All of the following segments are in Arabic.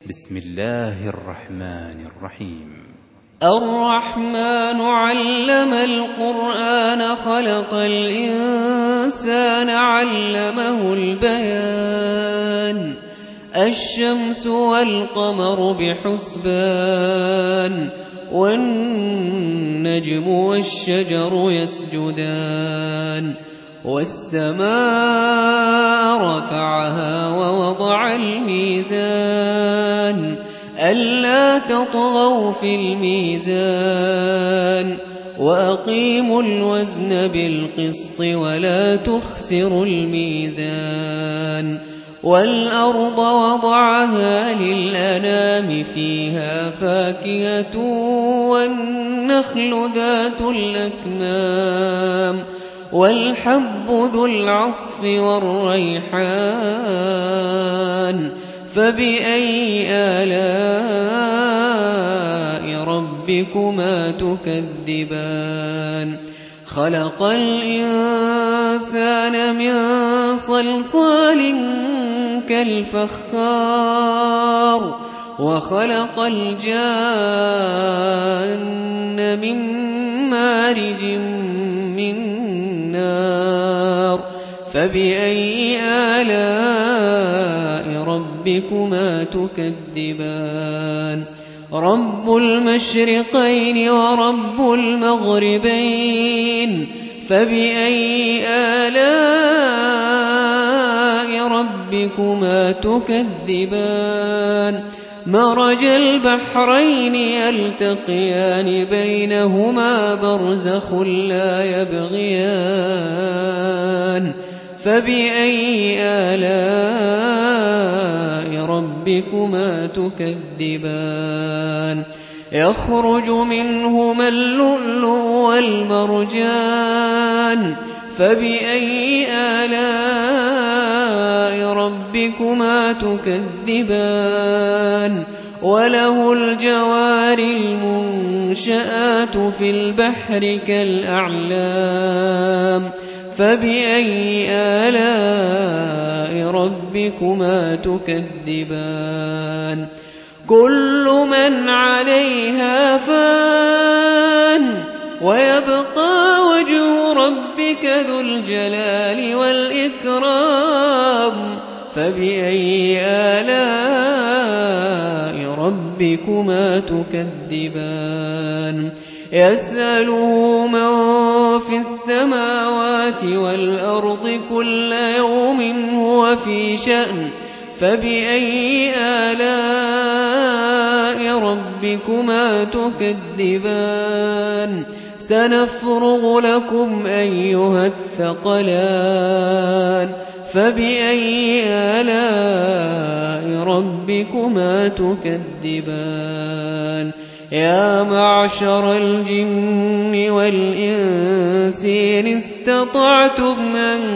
بسم الله الرحمن الرحيم. الرحمن علم القرآن خلق الإنسان علمه البيان الشمس والقمر بحسبان والنجم والشجر يسجدان والسماء رفعها ووضع الميزان ألا تطغوا في الميزان وأقيموا الوزن بالقسط ولا تخسروا الميزان والأرض وضعها للأنام فيها فاكهة والنخل ذات الأكمام والحب ذو العصف والريحان فبأي آلاء ربكما تكذبان خلق الإنسان من صلصال كالفخار وخلق الجان من مارج من نار فبأي آلاء ربكما تكذبان رب المشرقين ورب المغربين فبأي آلاء ربكما تكذبان مرج البحرين يلتقيان بينهما برزخ لا يبغيان فبأي آلاء ربكما تكذبان يخرج منهما اللؤلؤ والمرجان فبأي آلاء ربكما تكذبان وله الجوار المنشآت في البحر كالأعلام فبأي آلاء ربكما تكذبان كل من عليها فان ويبقى وجه ربك ذو الجلال والإكرام فبأي آلاء ربكما تكذبان يسأله من في السماوات والأرض كل يوم هو في شأن فبأي آلاء ربكما تكذبان سنفرغ لكم أيها الثقلان فبأي آلاء ربكما تكذبان يا معشر الجن والإنس إن استطعتم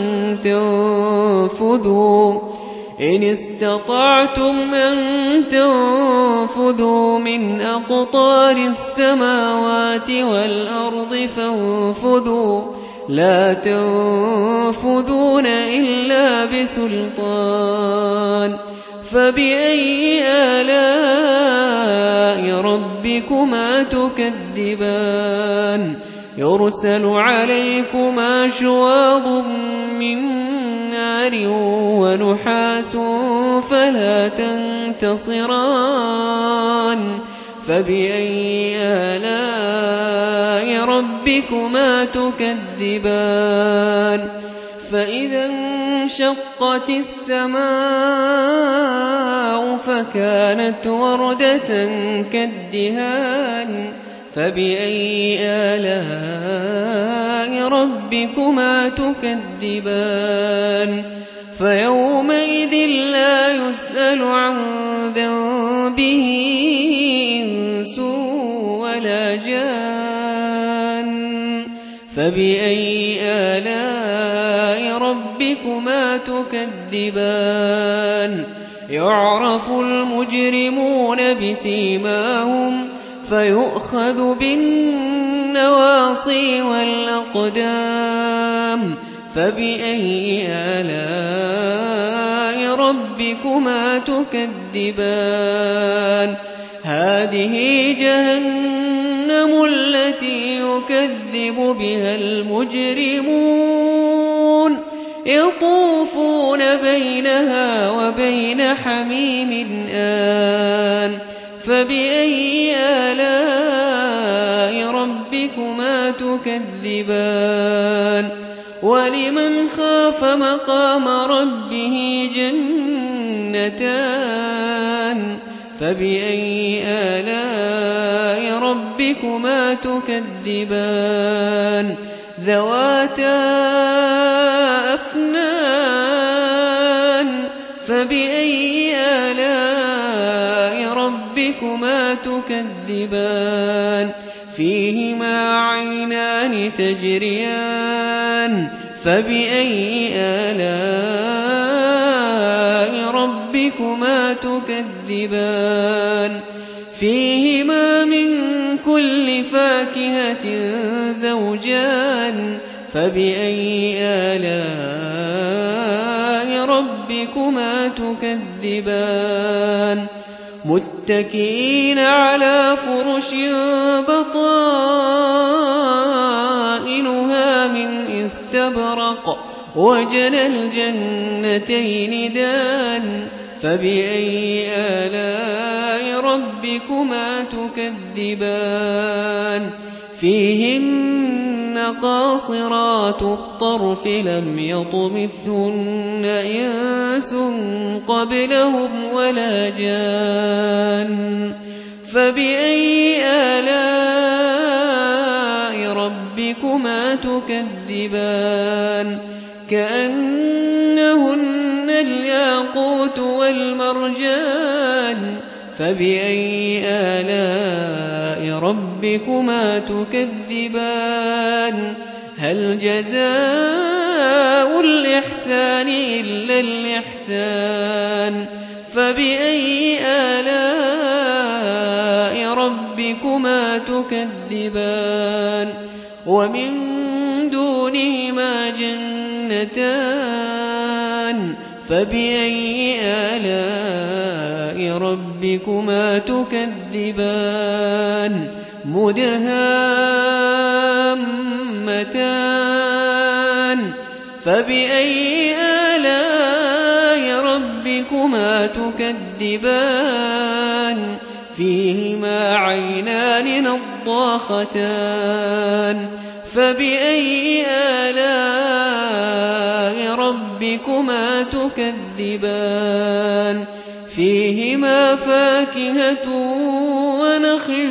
أن تنفذوا من أقطار السماوات والأرض فانفذوا لا تنفذون إلا بسلطان فبأي آلاء ربكما تكذبان يرسل عليكما شواظ من نار ونحاس فلا تنتصران فبأي آلاء ربكما تكذبان فإذا انشقت السماء فكانت وردة كالدهان فبأي آلاء ربكما تكذبان فيومئذ لا يسأل عن ذنبه إنس ولا جان فبأي آلاء ربكما تكذبان يعرف المجرمون بسيماهم فيؤخذ بالنواصي والأقدام فبأي آلاء ربكما تكذبان هذه جهنم التي يكذب بها المجرمون يطوفون بينها وبين حميم آن فبأي آلاء ربكما تكذبان ولمن خاف مقام ربه جنتان فبأي آلاء ربكما تكذبان ذواتا أفنان فبأي آلاء ربكما تكذبان فيهما عينان تجريان فبأي آلاء ربكما تكذبان فيهما من كل فاكهة زوجان فبأي آلاء ربكما تكذبان متكئين على فرش بطائنها من استبرق وجنى الجنتين دان فبأي آلاء ربكما تكذبان فيهن قاصرات الطرف لم يطمثهن إنس قبلهم ولا جان فبأي آلاء ربكما تكذبان كأنهن الياقوت والمرجان فبأي آلاء ربكما تكذبان هل جزاء الإحسان إلا الإحسان فبأي آلاء ربكما تكذبان ومن دونهما جنتان فبأي آلاء ربكما تكذبان مدهامتان فبأي آلاء ربكما تكذبان فيهما عينان نضاختان فبأي آلاء ربكما تكذبان فيهما فاكهة ونخل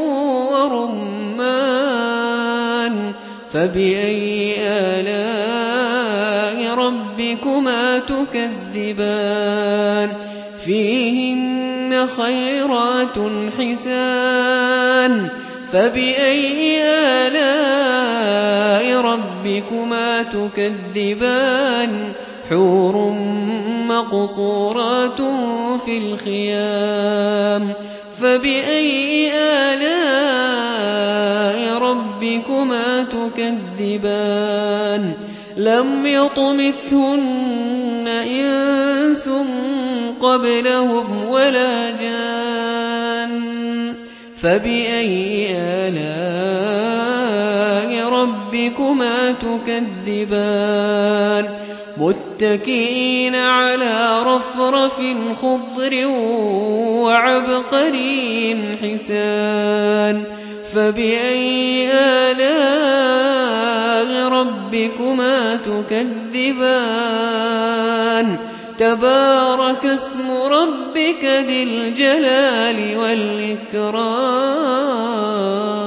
ورمان فبأي آلاء ربكما تكذبان فيهن خيرات حسان فبأي آلاء ربكما تكذبان حور مقصورات في الخيام فبأي آلاء ربكما تكذبان لم يطمثهن إنس قبلهم ولا جان فبأي آلاء ربكما تكذبان متكئين على رفرف خضر وعبقري حسان فبأي آلاء ربكما تكذبان تبارك اسم ربك ذي الجلال والإكرام